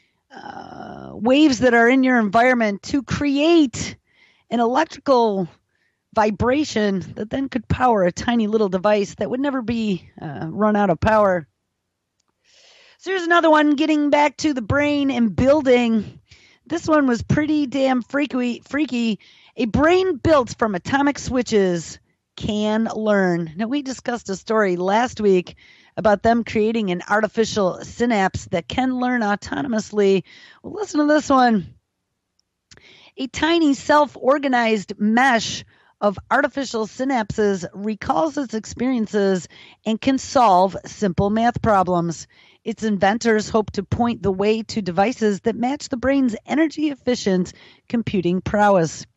S1: uh, waves that are in your environment to create an electrical vibration that then could power a tiny little device that would never be uh, run out of power. So here's another one, getting back to the brain and building. This one was pretty damn freaky. freaky. A brain built from atomic switches can learn. Now, we discussed a story last week about them creating an artificial synapse that can learn autonomously. Well, listen to this one. A tiny self-organized mesh of artificial synapses recalls its experiences and can solve simple math problems. Its inventors hope to point the way to devices that match the brain's energy-efficient computing prowess.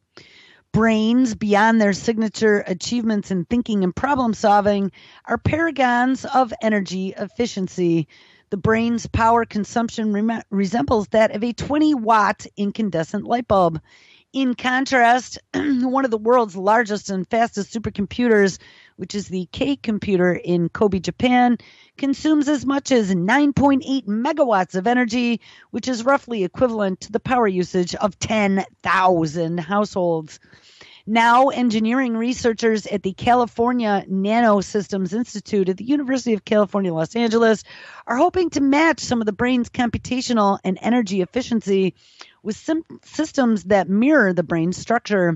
S1: Brains, beyond their signature achievements in thinking and problem-solving, are paragons of energy efficiency. The brain's power consumption rem- resembles that of a twenty-watt incandescent light bulb. In contrast, one of the world's largest and fastest supercomputers, which is the K computer in Kobe, Japan, consumes as much as nine point eight megawatts of energy, which is roughly equivalent to the power usage of ten thousand households. Now, engineering researchers at the California Nanosystems Institute at the University of California, Los Angeles, are hoping to match some of the brain's computational and energy efficiency with sim- systems that mirror the brain's structure.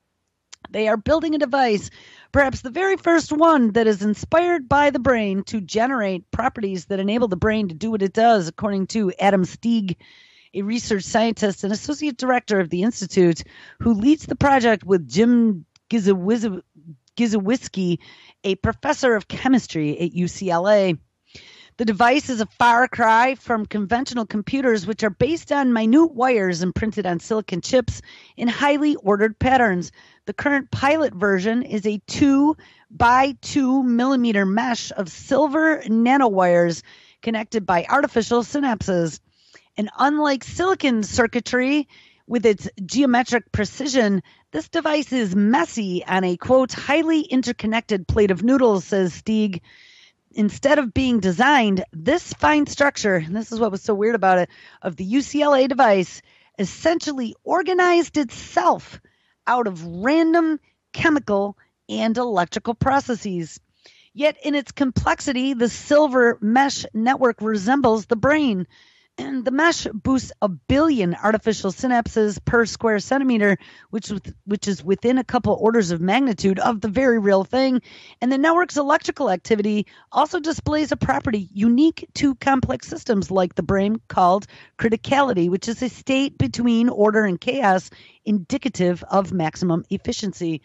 S1: They are building a device, perhaps the very first one, that is inspired by the brain to generate properties that enable the brain to do what it does, according to Adam Stieg, a research scientist and associate director of the Institute, who leads the project with Jim Gizowiz- Gizowiski, a professor of chemistry at U C L A. The device is a far cry from conventional computers, which are based on minute wires imprinted on silicon chips in highly ordered patterns. The current pilot version is a two by two millimeter mesh of silver nanowires connected by artificial synapses. And unlike silicon circuitry with its geometric precision, this device is messy on a, quote, highly interconnected plate of noodles, says Stieg. Instead of being designed, this fine structure, and this is what was so weird about it, of the U C L A device essentially organized itself out of random chemical and electrical processes. Yet in its complexity, the silver mesh network resembles the brain. And the mesh boosts a billion artificial synapses per square centimeter, which, which is within a couple orders of magnitude of the very real thing. And the network's electrical activity also displays a property unique to complex systems like the brain called criticality, which is a state between order and chaos indicative of maximum efficiency.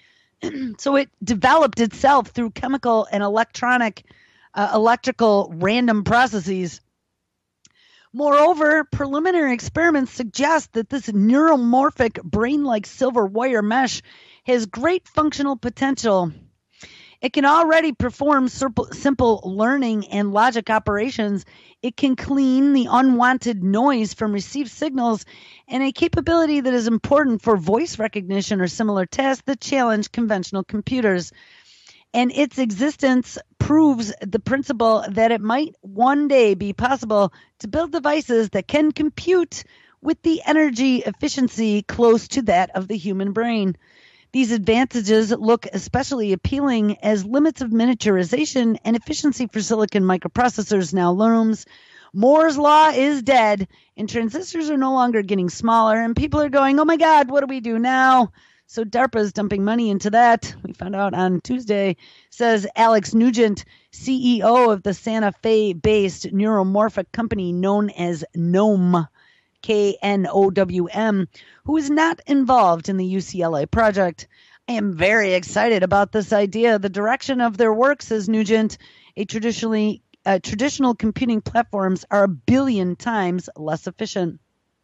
S1: So it developed itself through chemical and electronic, uh, electrical random processes. Moreover, preliminary experiments suggest that this neuromorphic brain-like silver wire mesh has great functional potential. It can already perform simple learning and logic operations. It can clean the unwanted noise from received signals, and a capability that is important for voice recognition or similar tasks that challenge conventional computers. And its existence proves the principle that it might one day be possible to build devices that can compute with the energy efficiency close to that of the human brain. These advantages look especially appealing as limits of miniaturization and efficiency for silicon microprocessors now looms. Moore's law is dead, and transistors are no longer getting smaller, and people are going, oh my God, what do we do now? So DARPA is dumping money into that. We found out on Tuesday, says Alex Nugent, C E O of the Santa Fe-based neuromorphic company known as GNOWM, K N O W M, who is not involved in the U C L A project. I am very excited about this idea. The direction of their work, says Nugent, a traditionally uh, traditional computing platforms are a billion times less efficient.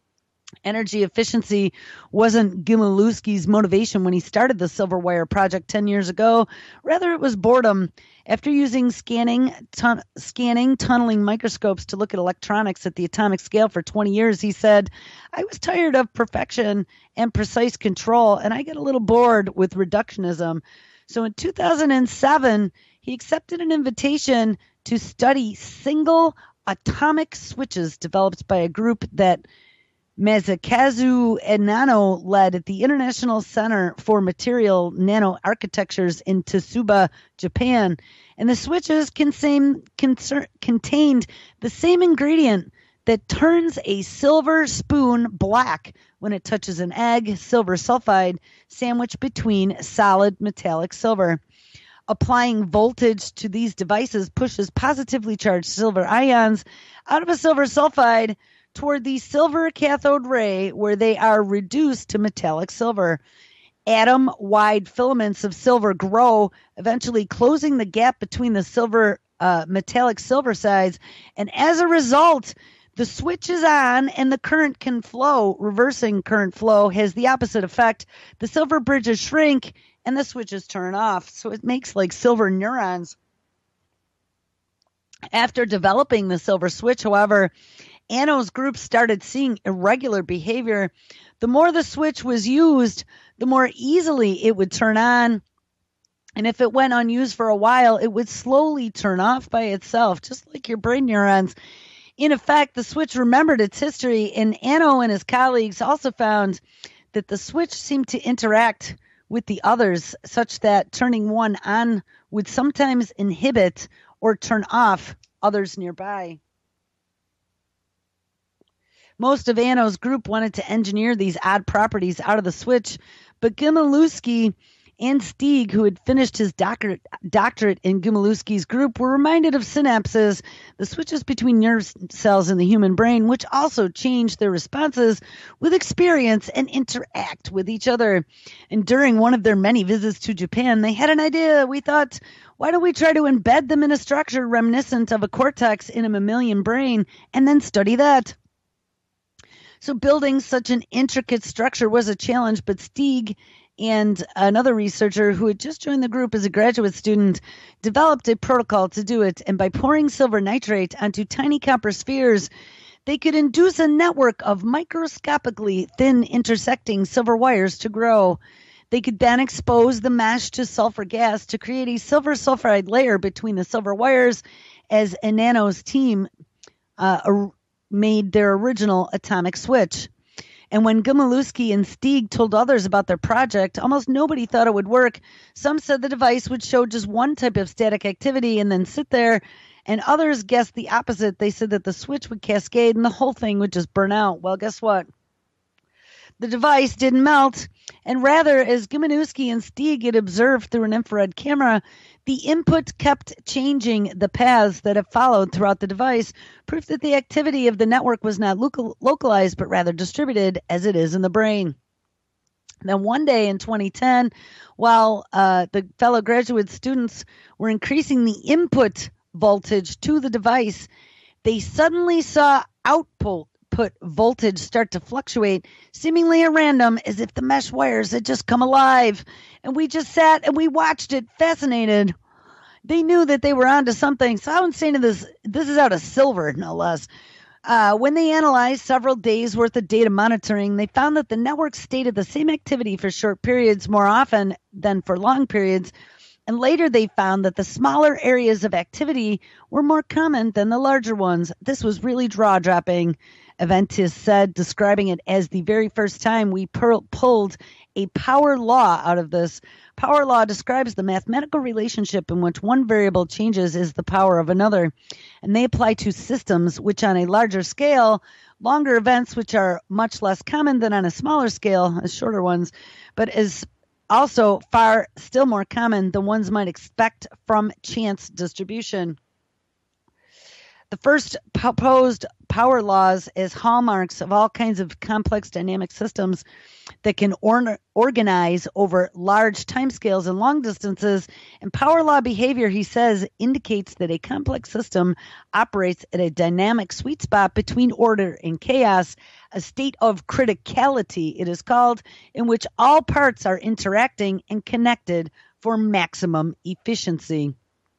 S1: Energy efficiency wasn't Gimulewski's motivation when he started the Silverwire project ten years ago. Rather, it was boredom. After using scanning, tun- scanning, tunneling microscopes to look at electronics at the atomic scale for twenty years, he said, I was tired of perfection and precise control, and I get a little bored with reductionism. So in two thousand seven, he accepted an invitation to study single atomic switches developed by a group that Masakazu Enano led at the International Center for Material Nanoarchitectures in Tsukuba, Japan. And the switches contain, concern, contained the same ingredient that turns a silver spoon black when it touches an egg, silver sulfide, sandwiched between solid metallic silver. Applying voltage to these devices pushes positively charged silver ions out of a silver sulfide toward the silver cathode ray, where they are reduced to metallic silver. Atom-wide filaments of silver grow, eventually closing the gap between the silver uh, metallic silver sides, and as a result, the switch is on and the current can flow. Reversing current flow has the opposite effect. The silver bridges shrink and the switches turn off, so it makes like silver neurons. After developing the silver switch, however, Anno's group started seeing irregular behavior. The more the switch was used, the more easily it would turn on. And if it went unused for a while, it would slowly turn off by itself, just like your brain neurons. In effect, the switch remembered its history, and Anno and his colleagues also found that the switch seemed to interact with the others, such that turning one on would sometimes inhibit or turn off others nearby. Most of Anno's group wanted to engineer these odd properties out of the switch, but Gimulewski and Stieg, who had finished his doctorate, doctorate in Gimulewski's group, were reminded of synapses, the switches between nerve cells in the human brain, which also change their responses with experience and interact with each other. And during one of their many visits to Japan, they had an idea. We thought, why don't we try to embed them in a structure reminiscent of a cortex in a mammalian brain and then study that? So building such an intricate structure was a challenge, but Stieg and another researcher who had just joined the group as a graduate student developed a protocol to do it. And by pouring silver nitrate onto tiny copper spheres, they could induce a network of microscopically thin intersecting silver wires to grow. They could then expose the mesh to sulfur gas to create a silver sulfide layer between the silver wires, as Enano's team uh, made their original atomic switch. And when Gimulewski and Stieg told others about their project, almost nobody thought it would work. Some said the device would show just one type of static activity and then sit there, and others guessed the opposite. They said that the switch would cascade and the whole thing would just burn out. Well, guess what? The device didn't melt, and rather, as Gimulewski and Stieg had observed through an infrared camera, the input kept changing the paths that it followed throughout the device, proof that the activity of the network was not local, localized but rather distributed as it is in the brain. Then one day in twenty ten, while uh, the fellow graduate students were increasing the input voltage to the device, they suddenly saw output Put voltage start to fluctuate, seemingly at random, as if the mesh wires had just come alive. And we just sat and we watched it, fascinated. They knew that they were onto something. So I was saying to this, this is out of silver, no less. Uh, when they analyzed several days worth of data monitoring, they found that the network stayed at the same activity for short periods more often than for long periods. And later they found that the smaller areas of activity were more common than the larger ones. This was really jaw-dropping, Aventis said, describing it as the very first time we pur- pulled a power law out of this. Power law describes the mathematical relationship in which one variable changes is the power of another. And they apply to systems which on a larger scale, longer events which are much less common than on a smaller scale, as shorter ones, but is also far still more common than ones might expect from chance distribution. The first proposed power laws as hallmarks of all kinds of complex dynamic systems that can or- organize over large timescales and long distances. And power law behavior, he says, indicates that a complex system operates at a dynamic sweet spot between order and chaos, a state of criticality, it is called, in which all parts are interacting and connected for maximum efficiency.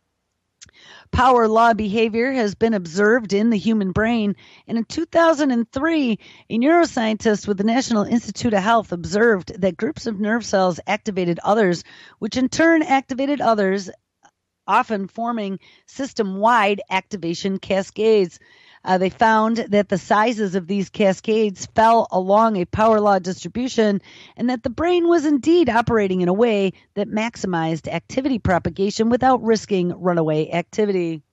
S1: Power law behavior has been observed in the human brain, and in two thousand three, a neuroscientist with the National Institute of Health observed that groups of nerve cells activated others, which in turn activated others, often forming system-wide activation cascades. Uh, they found that the sizes of these cascades fell along a power law distribution and that the brain was indeed operating in a way that maximized activity propagation without risking runaway activity.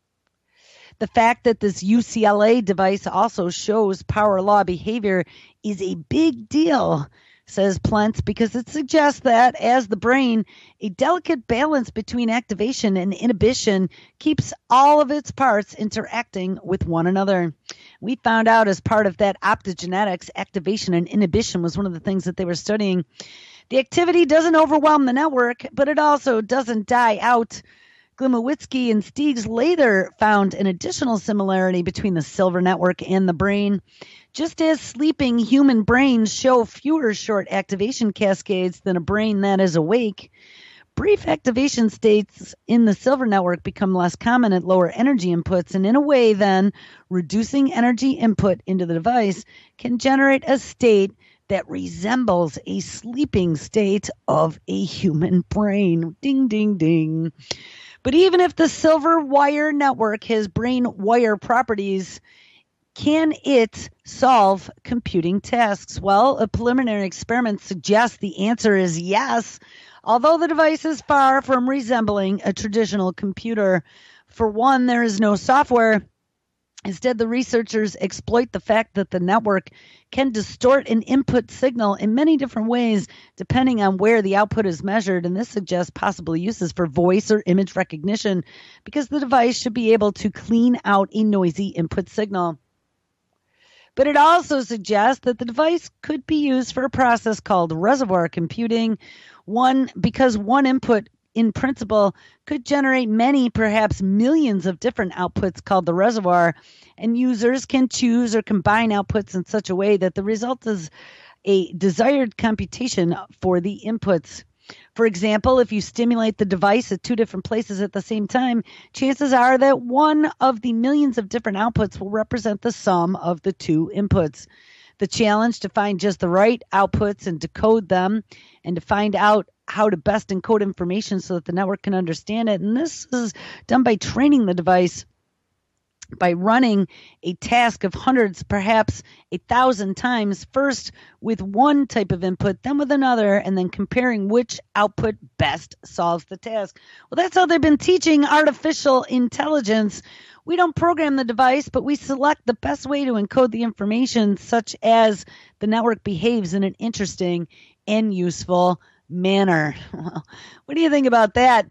S1: The fact that this U C L A device also shows power law behavior is a big deal, says Plentz, because it suggests that, as the brain, a delicate balance between activation and inhibition keeps all of its parts interacting with one another. We found out as part of that optogenetics, activation and inhibition was one of the things that they were studying. The activity doesn't overwhelm the network, but it also doesn't die out. Glimowitsky and Stiegs later found an additional similarity between the silver network and the brain. Just as sleeping human brains show fewer short activation cascades than a brain that is awake, brief activation states in the silver network become less common at lower energy inputs, and in a way then, reducing energy input into the device can generate a state that resembles a sleeping state of a human brain. Ding, ding, ding. But even if the silver wire network has brain wire properties, can it solve computing tasks? Well, a preliminary experiment suggests the answer is yes, although the device is far from resembling a traditional computer. For one, there is no software. Instead, the researchers exploit the fact that the network can distort an input signal in many different ways depending on where the output is measured, and this suggests possible uses for voice or image recognition because the device should be able to clean out a noisy input signal. But it also suggests that the device could be used for a process called reservoir computing, one because one input in principle could generate many, perhaps millions of different outputs called the reservoir, and users can choose or combine outputs in such a way that the result is a desired computation for the inputs. For example, if you stimulate the device at two different places at the same time, chances are that one of the millions of different outputs will represent the sum of the two inputs. The challenge to find just the right outputs and decode them, and to find out how to best encode information so that the network can understand it. And this is done by training the device, by running a task of hundreds, perhaps a thousand times, first with one type of input, then with another, and then comparing which output best solves the task. Well, that's how they've been teaching artificial intelligence. We don't program the device, but we select the best way to encode the information, such as the network behaves in an interesting and useful manner. Well, what do you think about that?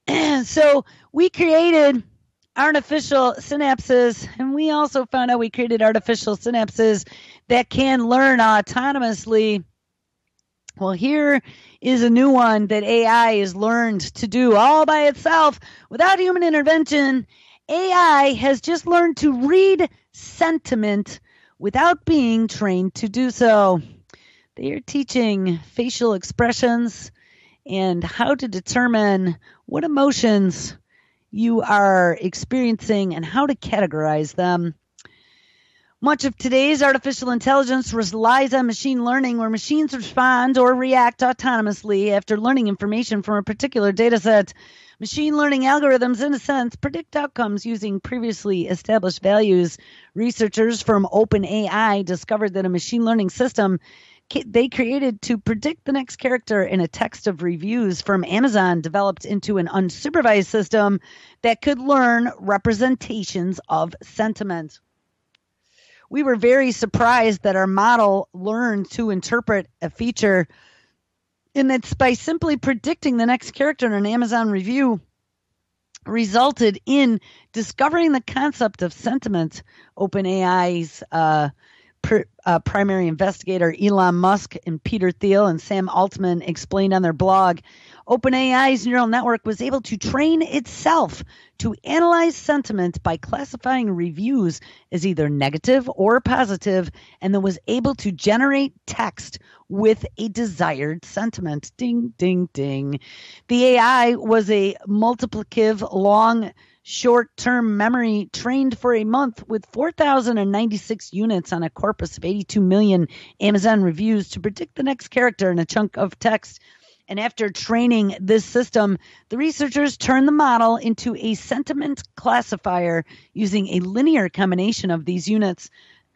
S1: So we created artificial synapses, and we also found out we created artificial synapses that can learn autonomously. Well, here is a new one that A I is learned to do all by itself without human intervention. A I has just learned to read sentiment without being trained to do so. They are teaching facial expressions and how to determine what emotions you are experiencing and how to categorize them. Much of today's artificial intelligence relies on machine learning, where machines respond or react autonomously after learning information from a particular data set. Machine learning algorithms, in a sense, predict outcomes using previously established values. Researchers from OpenAI discovered that a machine learning system they created to predict the next character in a text of reviews from Amazon developed into an unsupervised system that could learn representations of sentiment. We were very surprised that our model learned to interpret a feature, and that's by simply predicting the next character in an Amazon review resulted in discovering the concept of sentiment. OpenAI's uh, pr- uh, primary investigator Elon Musk and Peter Thiel and Sam Altman explained on their blog, OpenAI's neural network was able to train itself to analyze sentiment by classifying reviews as either negative or positive, and then was able to generate text with a desired sentiment. Ding, ding, ding. The A I was a multiplicative, long, short-term memory trained for a month with four thousand ninety-six units on a corpus of eighty-two million Amazon reviews to predict the next character in a chunk of text. And after training this system, the researchers turned the model into a sentiment classifier using a linear combination of these units.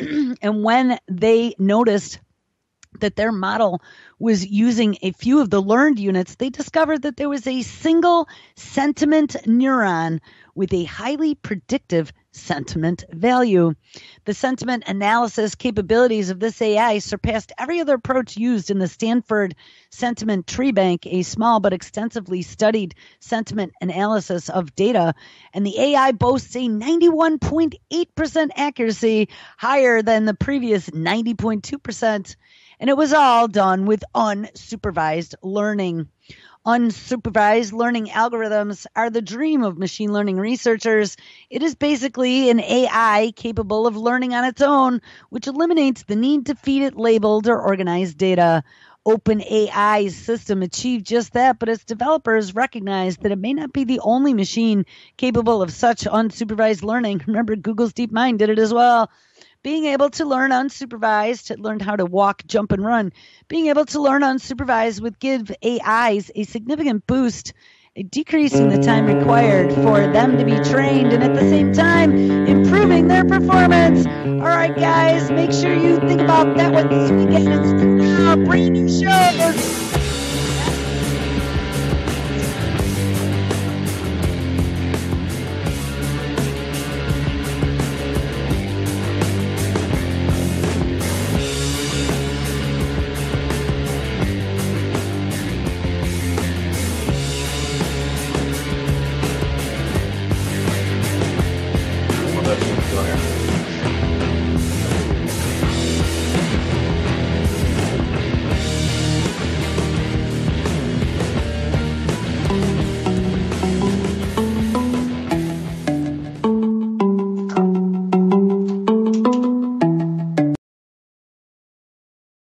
S1: And when they noticed that their model was using a few of the learned units, they discovered that there was a single sentiment neuron with a highly predictive sentiment value. The sentiment analysis capabilities of this A I surpassed every other approach used in the Stanford Sentiment Tree Bank, a small but extensively studied sentiment analysis of data. And the A I boasts a ninety-one point eight percent accuracy, higher than the previous ninety point two percent. And it was all done with unsupervised learning. Unsupervised learning algorithms are the dream of machine learning researchers. It is basically an A I capable of learning on its own, which eliminates the need to feed it labeled or organized data. OpenAI's system achieved just that, but its developers recognized that it may not be the only machine capable of such unsupervised learning. Remember, Google's DeepMind did it as well. Being able to learn unsupervised, it learned how to walk, jump, and run. Being able to learn unsupervised would give A Is a significant boost, decreasing the time required for them to be trained, and at the same time, improving their performance. All right, guys, make sure you think about that one this weekend and stick around. Brand new shows